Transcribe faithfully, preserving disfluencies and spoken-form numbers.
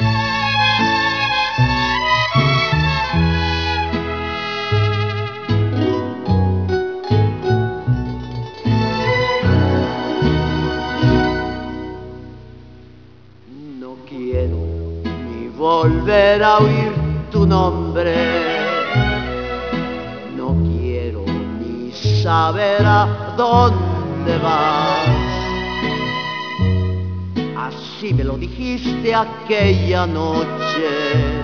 No quiero ni volver a oír tu nombre, no quiero ni saber a dónde vas. Así me lo dijiste aquella noche,